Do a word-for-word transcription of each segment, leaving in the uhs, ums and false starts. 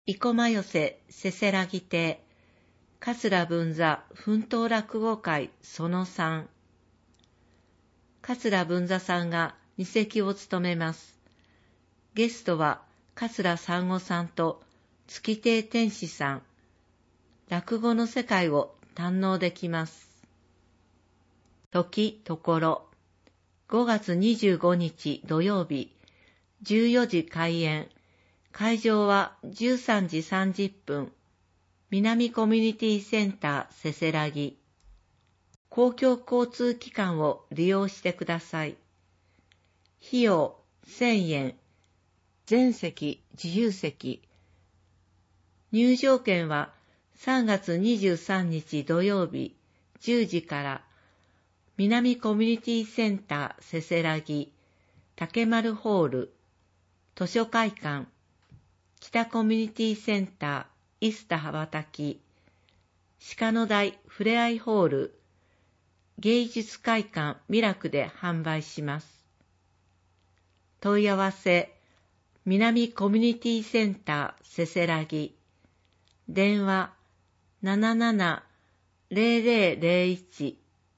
生駒寄せせせらぎ亭、桂文座奮闘落語会そのさん。桂文座さんが二席を務めます。ゲストは桂三吾さんと月亭天使さん。落語の世界を堪能できます。時、ところ。ごがつにじゅうごにち土曜日、じゅうよじ開演。会場はじゅうさんじさんじゅっぷん。南コミュニティセンターせせらぎ。公共交通機関を利用してください。費用せんえん。全席自由席。入場券はさんがつにじゅうさんにち土曜日じゅうじから南コミュニティセンターせせらぎ竹丸ホール図書会館北コミュニティセンターイスタ羽ばたき鹿の台ふれあいホール芸術会館ミラクで販売します。問い合わせ南コミュニティセンターせせらぎ電話 なななな ゼロゼロゼロいち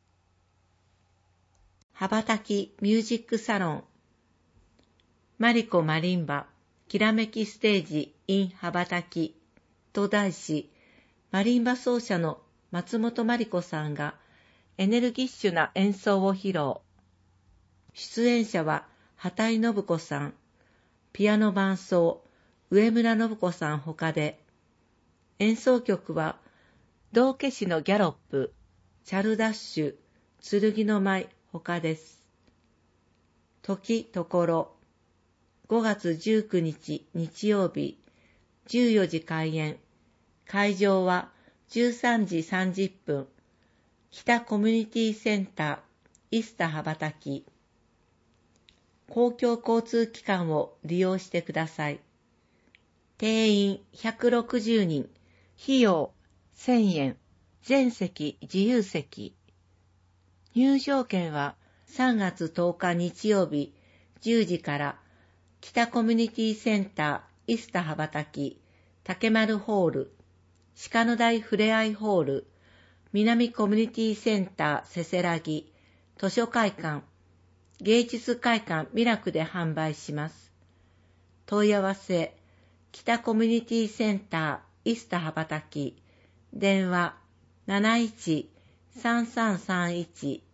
羽ばたきミュージックサロンマリコマリンバきらめきステージ in 羽ばたきと題し、マリンバ奏者の松本真理子さんがエネルギッシュな演奏を披露。出演者は畑井信子さん、ピアノ伴奏上村信子さんほかで、演奏曲は道化師のギャロップ、チャルダッシュ、剣の舞ほかです。時ところごがつじゅうくにち日曜日じゅうよじ開演。会場はじゅうさんじさんじゅっぷん。北コミュニティセンターイスタ羽ばたき。公共交通機関を利用してください。定員ひゃくろくじゅうにん。費用せんえん。全席自由席。入場券はさんがつとおか日曜日じゅうじから北コミュニティセンターイスタ羽ばたき竹丸ホール鹿の台ふれあいホール南コミュニティセンターせせらぎ図書会館芸術会館ミラクで販売します。問い合わせ北コミュニティセンターイスタ羽ばたき電話 なないちさんさんさんいち。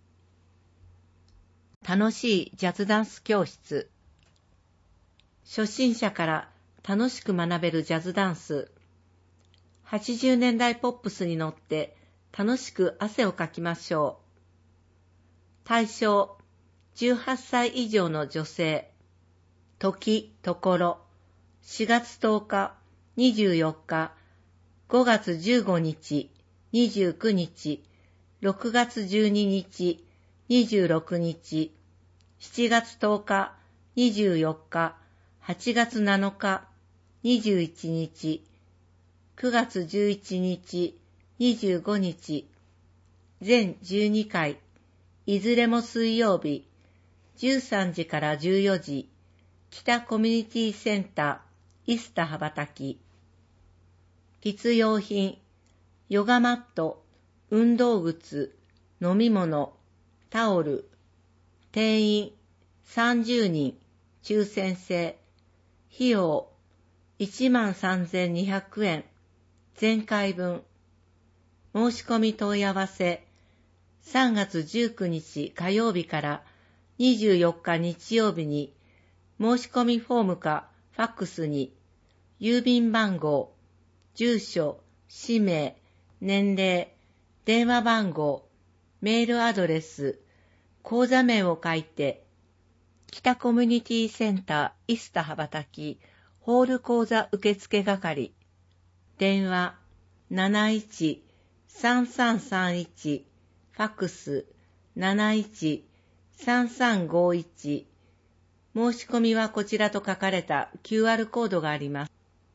楽しいジャズダンス教室。初心者から楽しく学べるジャズダンス。はちじゅうねんだいポップスに乗って楽しく汗をかきましょう。対象じゅうはっさい以上の女性。時、ところしがつとおか、にじゅうよっか、ごがつじゅうごにち、にじゅうくにち、ろくがつじゅうににち、にじゅうろくにち、しちがつとおか、にじゅうよっか、はちがつなのか、にじゅういちにち、くがつじゅういちにち、にじゅうごにち、全じゅうにかい、いずれも水曜日、じゅうさんじからじゅうよじ、北コミュニティセンター、イスタ羽ばたき。必要品、ヨガマット、運動靴、飲み物、タオル。定員さんじゅうにん、抽選制。費用いちまんさんぜんにひゃくえん、全回分。申し込み問い合わせ、さんがつじゅうくにち火曜日からにじゅうよっか日曜日に、申し込みフォームかファックスに、郵便番号、住所、氏名、年齢、電話番号、メールアドレス、口座名を書いて、北コミュニティセンターイスタ羽ばたきホール口座受付係電話 なないちさんさんさんいち ファックス なないちさんさんごいち 申し込みはこちらと書かれた キューアール コードがあります。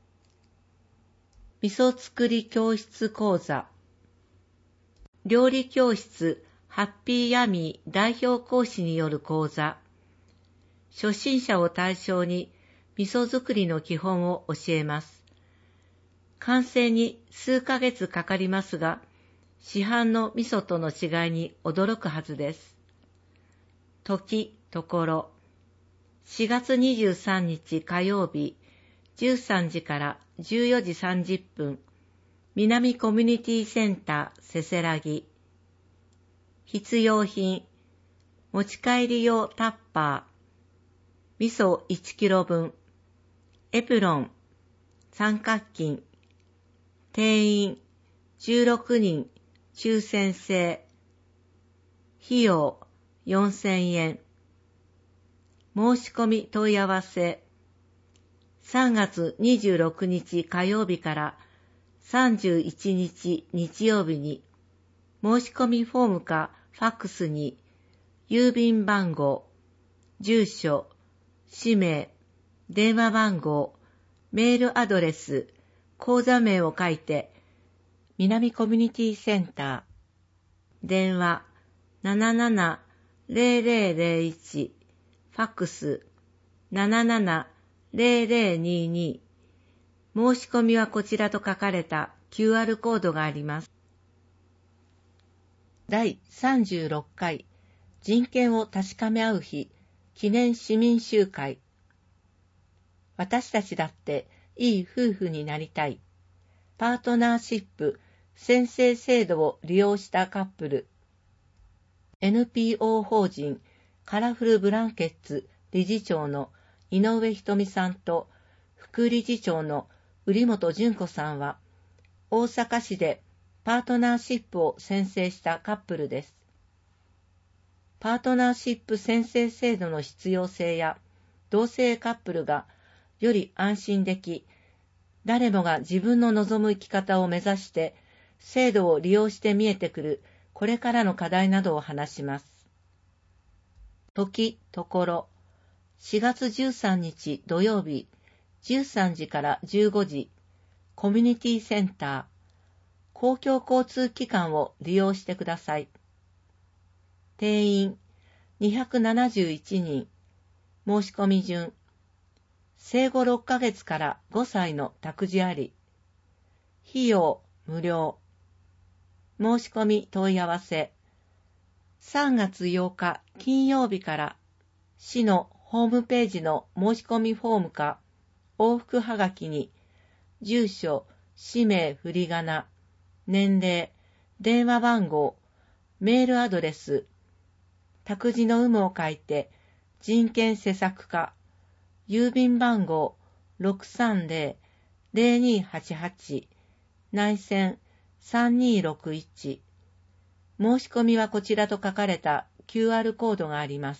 味噌作り教室講座料理教室ハッピーヤミー代表講師による講座初心者を対象に味噌作りの基本を教えます。 完成に数ヶ月かかりますが、市販の味噌との違いに驚くはずです。時、ところ。しがつにじゅうさんにち火曜日、じゅうさんじからじゅうよじさんじゅっぷん、南コミュニティセンターせせらぎ。必要品、持ち帰り用タッパー、味噌いちキロぶん、エプロン、三角巾、定員じゅうろくにん抽選制、費用よんせんえん、申し込み問い合わせ、さんがつにじゅうろくにち火曜日からさんじゅういちにち日曜日に、申し込みフォームかファックスに、郵便番号、住所、氏名、電話番号、メールアドレス、口座名を書いて、南コミュニティセンター、電話 ななななゼロゼロゼロいち、ファックス ななななゼロゼロにに、申し込みはこちらと書かれた キューアール コードがあります。だいさんじゅうろっかい人権を確かめ合う日記念市民集会。私たちだっていい夫婦になりたい。パートナーシップ宣誓制度を利用したカップル。エヌピーオー 法人カラフルブランケッツ理事長の井上ひとみさんと副理事長の瓜本純子さんは大阪市でパートナーシップを宣誓したカップルです。パートナーシップ宣誓制度の必要性や同性カップルがより安心でき、誰もが自分の望む生き方を目指して制度を利用して見えてくるこれからの課題などを話します。時、ところ。しがつじゅうさんにち土曜日、じゅうさんじからじゅうごじ、コミュニティセンター、公共交通機関を利用してください。定員にひゃくななじゅういちにん、申し込み順、生後ろっかげつからごさいの託児あり、費用無料、申し込み問い合わせ、さんがつようか金曜日から市のホームページの申し込みフォームか往復はがきに住所、氏名、振り仮名、年齢、電話番号、メールアドレス、託児の有無を書いて人権施策課、郵便番号 ろくさんゼロ ゼロにはちはち 内線さんにろくいち、申し込みはこちらと書かれた キューアール コードがあります。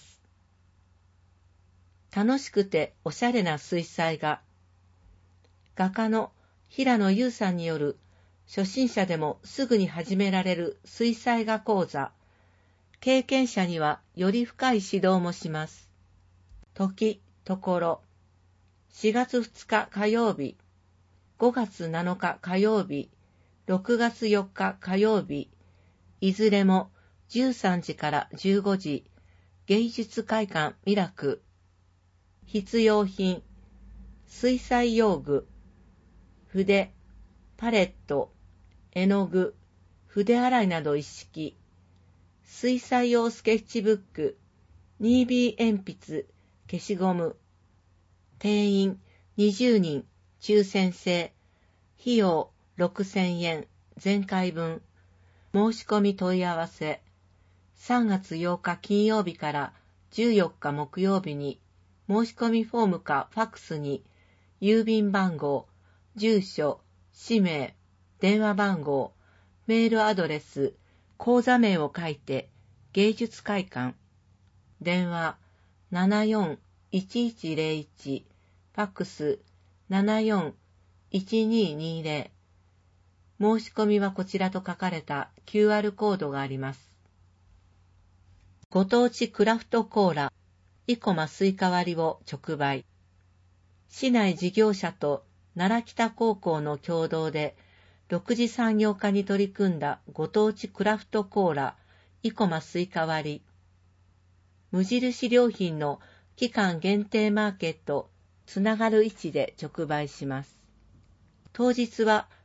楽しくておしゃれな水彩画。画家の平野優さんによる初心者でもすぐに始められる水彩画講座。経験者にはより深い指導もします。時、ところ。しがつふつか火曜日、ごがつなのか火曜日、ろくがつよっか火曜日、いずれもじゅうさんじからじゅうごじ、芸術会館ミラク。必要品、水彩用具、筆、パレット、絵の具、筆洗いなど一式、水彩用スケッチブック、ツービー 鉛筆、消しゴム、定員にじゅうにん、抽選制、費用ろくせんえん、全回分、申し込み問い合わせ、さんがつようか金曜日からじゅうよっか木曜日に、申し込みフォームかファックスに、郵便番号、住所、氏名、電話番号、メールアドレス、口座名を書いて、芸術会館、電話 ななよんいちいちゼロいち、ファックス ななよんいちににゼロ、申し込みはこちらと書かれた キューアール コードがあります。ご当地クラフトコーラ、生駒スイカ割りを直売。市内事業者と奈良北高校の共同で、六次産業化に取り組んだご当地クラフトコーラ、生駒スイカ割り。無印良品の期間限定マーケット、つながる位置で直売します。当日は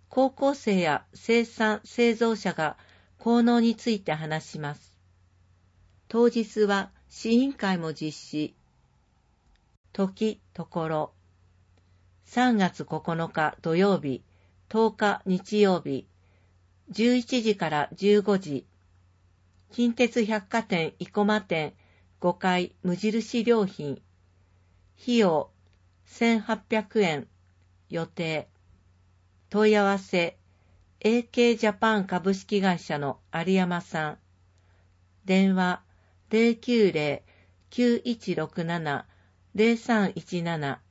高校生や生産製造者が効能について話します。当日は試飲会も実施。時、ところ。さんがつここのか土曜日、とおか日曜日、じゅういちじからじゅうごじ、近鉄百貨店生駒店ごかい無印良品。費用せんはっぴゃくえん。予定。問い合わせ エーケー ジャパン株式会社の有山さん。電話 ゼロきゅうゼロ きゅういちろくなな ゼロさんいちなな。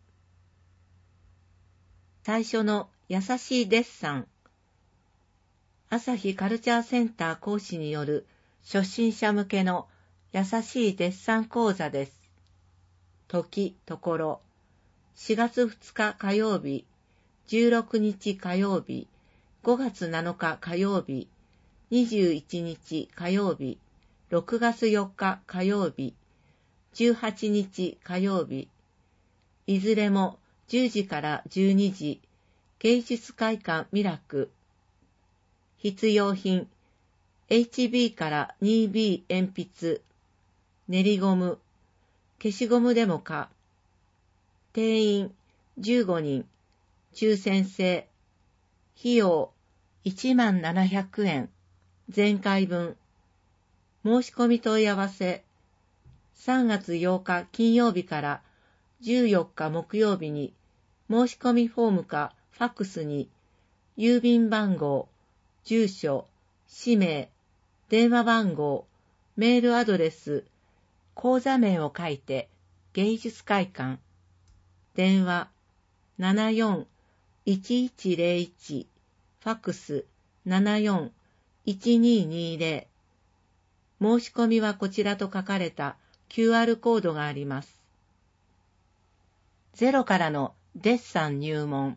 最初の優しいデッサン。朝日カルチャーセンター講師による初心者向けの優しいデッサン講座です。時、ところ。しがつふつか火曜日、じゅうろくにち火曜日、ごがつなのか火曜日、にじゅういちにち火曜日、ろくがつよっか火曜日、じゅうはちにち火曜日、いずれもじゅうじからじゅうにじ、芸術会館ミラク。必要品、エイチビー から ツービー 鉛筆、練りゴム、消しゴムでもか。定員じゅうごにん、抽選制。費用いちまんななひゃくえん、前回分。申し込み問い合わせ、さんがつようか金曜日からじゅうよっか木曜日に、申し込みフォームかファックスに、郵便番号、住所、氏名、電話番号、メールアドレス、口座名を書いて、芸術会館。電話 ななよん いちいちゼロいち、ファックス ななよん いちににゼロ。申し込みはこちらと書かれた キューアール コードがあります。ゼロからのデッサン入門。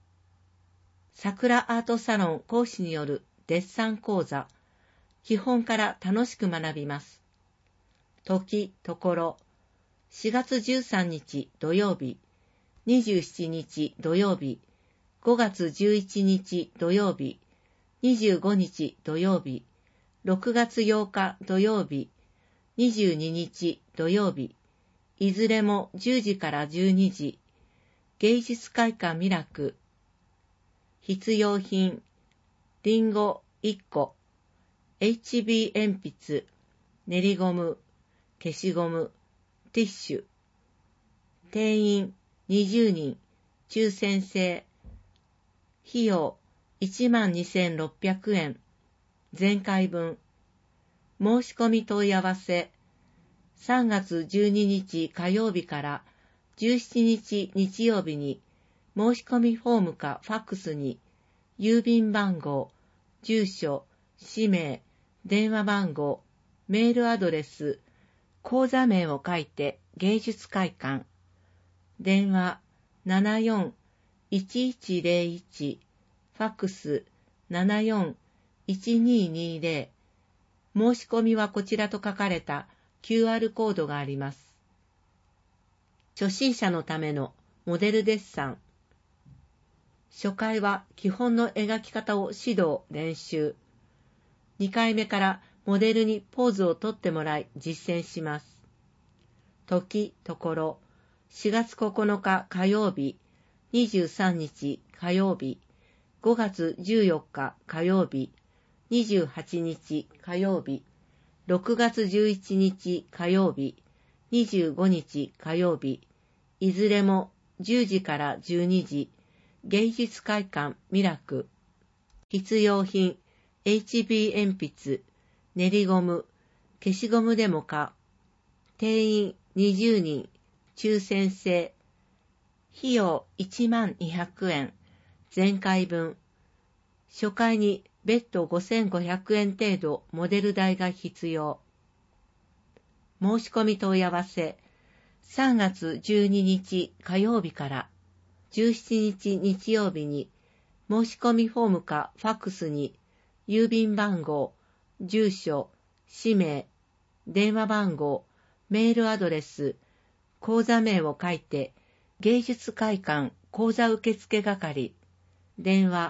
桜アートサロン講師によるデッサン講座。基本から楽しく学びます。時、ところ。しがつじゅうさんにち土曜日、にじゅうしちにち土曜日、ごがつじゅういちにち土曜日、にじゅうごにち土曜日、ろくがつようか土曜日、にじゅうににち土曜日、いずれもじゅうじからじゅうにじ、芸術会館ミラク。必要品、リンゴいっこ、エイチビー 鉛筆、練りゴム、消しゴム、ティッシュ。定員にじゅうにん、抽選制。費用いちまんにせんろっぴゃくえん、前回分。申し込み問い合わせ、さんがつじゅうににち火曜日からじゅうしちにち日曜日に、申し込みフォームかファックスに、郵便番号、住所、氏名、電話番号、メールアドレス、口座名を書いて芸術会館。電話 ななよん いちいちゼロいち、ファックス ななよん いちににゼロ。申し込みはこちらと書かれた キューアール コードがあります。初心者のためのモデルデッサン。初回は基本の描き方を指導練習。にかいめからモデルにポーズをとってもらい実践します。時、ところ。しがつここのか火曜日、にじゅうさんにち火曜日、ごがつじゅうよっか火曜日、にじゅうはちにち火曜日、ろくがつじゅういちにち火曜日、にじゅうごにち火曜日、いずれもじゅうじからじゅうにじ、芸術会館ミラク。必要品、エイチビー 鉛筆、練りゴム、消しゴムでもか。定員にじゅうにん、抽選制。費用いちまんにひゃくえん、前回分。初回に別途ごせんごひゃくえん程度モデル代が必要。申し込み問い合わせ、さんがつじゅうににち火曜日からじゅうしちにち日曜日に、申し込みフォームかファックスに、郵便番号、住所、氏名、電話番号、メールアドレス、口座名を書いて、芸術会館口座受付係。電話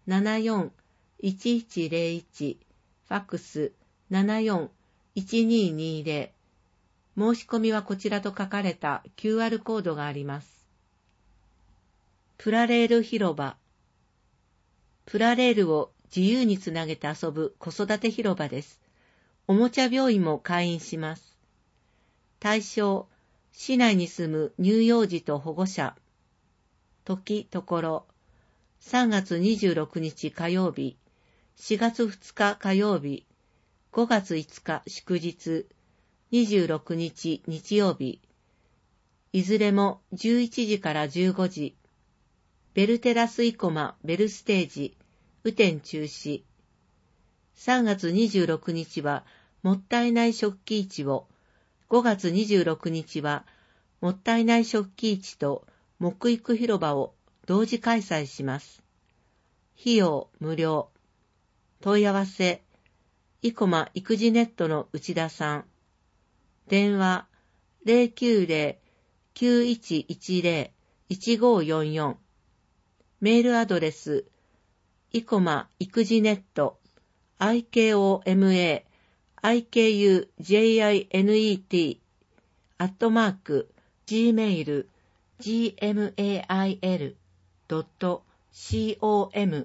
ななよんいちいちゼロいち、ファックスななよんいちににゼロ、申し込みはこちらと書かれた キューアール コードがあります。プラレール広場。プラレールを自由につなげて遊ぶ子育て広場です。おもちゃ病院も開院します。対象、市内に住む乳幼児と保護者。時、ところ、さんがつにじゅうろくにち火曜日、しがつふつか火曜日、ごがついつか祝日、にじゅうろくにち日曜日、いずれもじゅういちじからじゅうごじ、ベルテラス生駒ベルステージ、雨天中止。さんがつにじゅうろくにちはもったいない食器市を、ごがつにじゅうろくにちはもったいない食器市と木育広場を同時開催します。費用無料。問い合わせ、生駒育児ネットの内田さん。電話 ゼロきゅうゼロ きゅういちいちゼロ いちごよんよん。メールアドレス、生駒育児ネット、アイケーオーエムエー、アイケーユージェイアイエヌイーティー、アットマーク、gmail、gmail ドット com。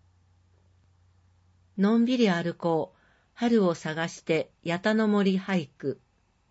のんびり歩こう、春を探して八田の森俳句。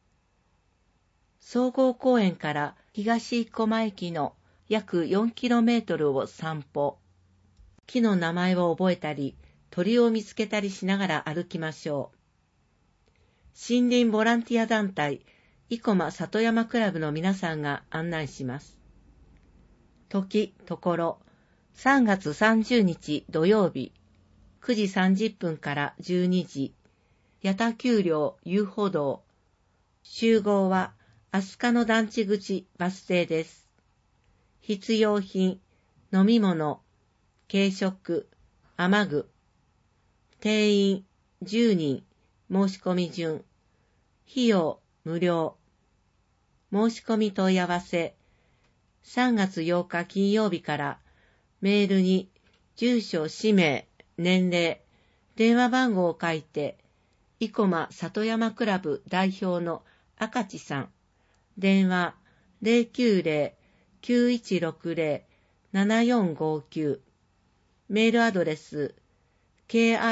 総合公園から東生駒駅の約 よんキロメートル を散歩。木の名前を覚えたり、鳥を見つけたりしながら歩きましょう。森林ボランティア団体、生駒里山クラブの皆さんが案内します。時、ところ、さんがつさんじゅうにち土曜日、くじさんじゅっぷんからじゅうにじ、八田丘陵遊歩道。集合は飛鳥の団地口バス停です。必要品、飲み物、軽食、雨具。定員じゅうにん、申し込み順。費用無料。申し込み問い合わせ、さんがつようか金曜日からメールに住所、氏名、年齢、電話番号を書いて、生駒里山クラブ代表の赤地さん、電話 ゼロきゅうゼロ きゅういちろくゼロ ななよんごきゅう、メールアドレス キャ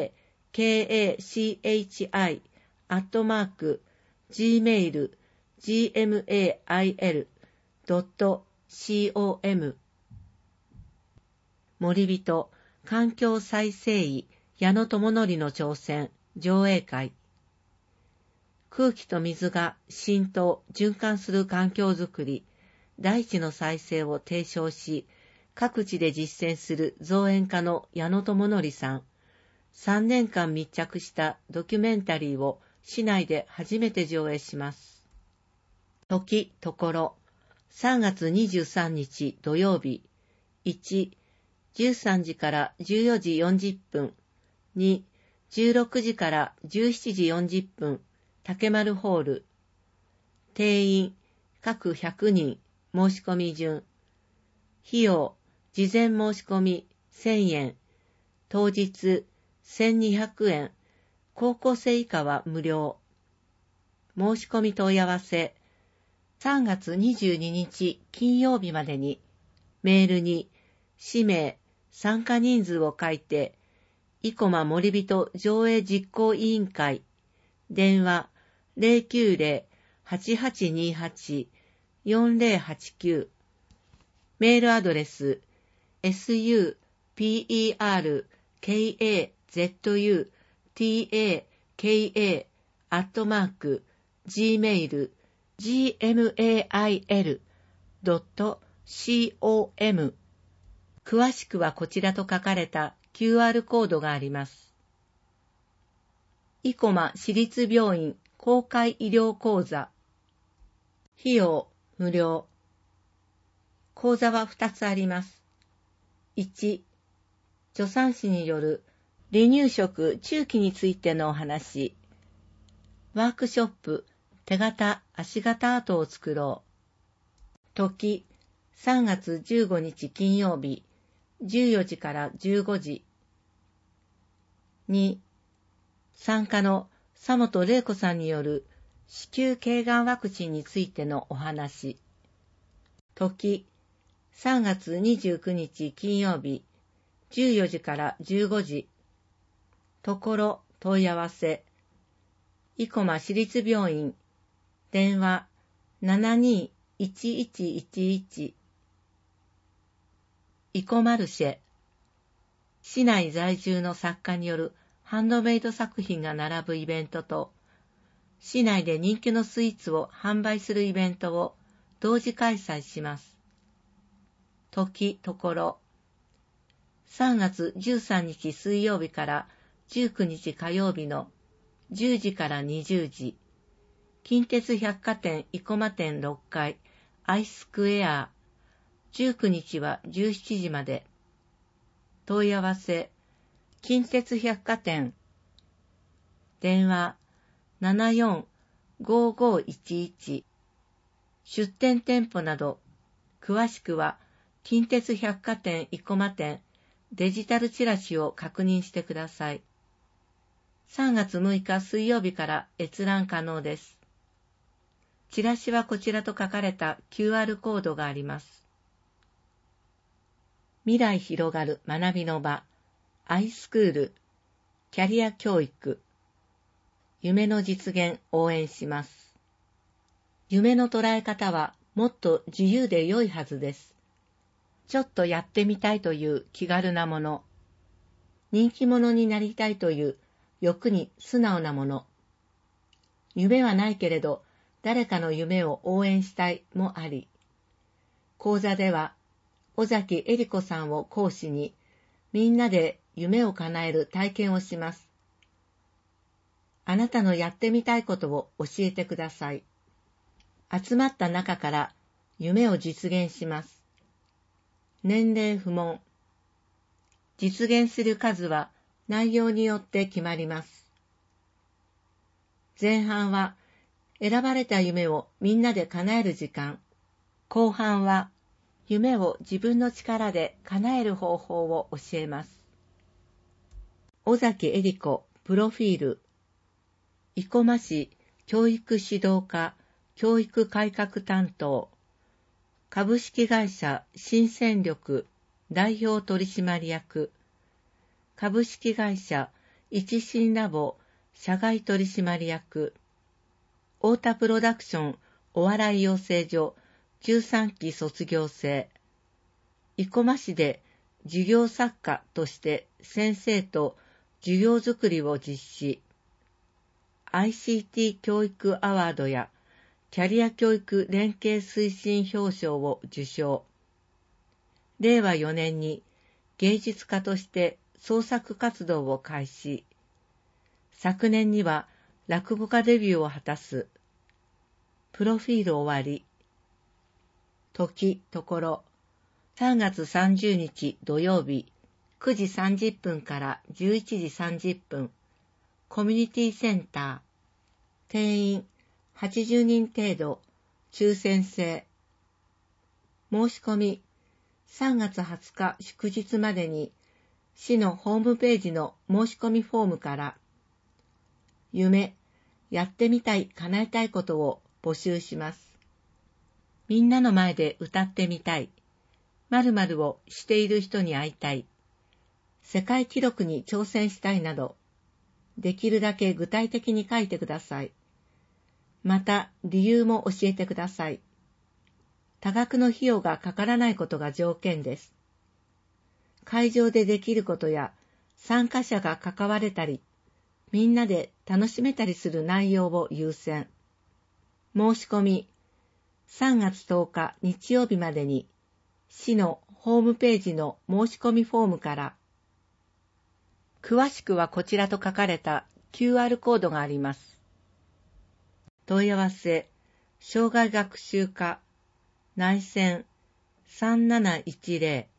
カチ アットマーク gmail ドット コム。 森人環境再生医矢野智則の挑戦上映会。空気と水が浸透循環する環境づくり、大地の再生を提唱し、各地で実践する造園家の矢野智則さん。さんねんかん密着したドキュメンタリーを市内で初めて上映します。時、ところ、さんがつにじゅうさんにち土曜日、いち、じゅうさんじからじゅうよじよんじゅっぷん、に、じゅうろくじからじゅうしちじよんじゅっぷん、竹丸ホール。定員、各ひゃくにん、申し込み順。費用、事前申し込みせんえん、当日せんにひゃくえん、高校生以下は無料。申し込み問い合わせ、さんがつにじゅうににち金曜日までに、メールに、氏名、参加人数を書いて、生駒森人上映実行委員会、電話ゼロきゅうゼロ はちはちにはち よんゼロはちきゅう、メールアドレス エスユーピーイーアールケーエーゼットユーティーエーケーエー アットマーク gmail gmail ドット com。 詳しくはこちらと書かれた キューアール コードがあります。生駒市立病院公開医療講座。費用無料。講座はふたつあります。いち、助産師による離乳食中期についてのお話。ワークショップ手形足形アートを作ろう。時、さんがつじゅうごにち金曜日、 じゅうよじからじゅうごじ。に、参加の佐本玲子さんによる子宮頸がんワクチンについてのお話。時、さんがつにじゅうくにち金曜日、じゅうよじからじゅうごじ。ところ問い合わせ。生駒市立病院、電話 ななにーいちいちいちいち。生駒マルシェ。市内在住の作家によるハンドメイド作品が並ぶイベントと、市内で人気のスイーツを販売するイベントを同時開催します。時、ところ。さんがつじゅうさんにち水曜日からじゅうくにち火曜日のじゅうじからにじゅうじ。近鉄百貨店生駒店ろっかいアイスクエア。じゅうくにちはじゅうしちじまで。問い合わせ。近鉄百貨店。電話 ななよんごごいちいち。出店店舗など、詳しくは近鉄百貨店生駒店デジタルチラシを確認してください。さんがつむいか水曜日から閲覧可能です。チラシはこちらと書かれた キューアール コードがあります。未来広がる学びの場、アイスクール、キャリア教育、夢の実現応援します。夢の捉え方はもっと自由で良いはずです。ちょっとやってみたいという気軽なもの、人気者になりたいという欲に素直なもの、夢はないけれど誰かの夢を応援したいもあり、講座では尾崎恵理子さんを講師にみんなで夢を叶える体験をします。あなたのやってみたいことを教えてください。集まった中から夢を実現します。年齢不問。実現する数は内容によって決まります。前半は選ばれた夢をみんなで叶える時間。後半は夢を自分の力で叶える方法を教えます。尾崎恵理子プロフィール。生駒市教育指導課教育改革担当。株式会社新戦力代表取締役。株式会社一新ラボ社外取締役。太田プロダクションお笑い養成所じゅうさんき卒業生。生駒市で授業作家として先生と授業づくりを実施。アイシーティー 教育アワードやキャリア教育連携推進表彰を受賞。れいわよねんに芸術家として創作活動を開始。昨年には落語家デビューを果たす。プロフィール終わり。時、ところ。さんがつさんじゅうにち土曜日、くじさんじゅっぷんからじゅういちじさんじゅっぷん。コミュニティセンター。定員はちじゅうにん程度。抽選制。申し込みさんがつはつか祝日までに市のホームページの申し込みフォームから夢、やってみたい、叶えたいことを募集します。みんなの前で歌ってみたい。〇〇をしている人に会いたい。世界記録に挑戦したいなど、できるだけ具体的に書いてください。また、理由も教えてください。多額の費用がかからないことが条件です。会場でできることや、参加者が関われたり、みんなで楽しめたりする内容を優先。申し込み、さんがつとおか日曜日までに、市のホームページの申し込みフォームから、詳しくはこちらと書かれた キューアール コードがあります。問い合わせ、障害学習課、内線さんなないちぜ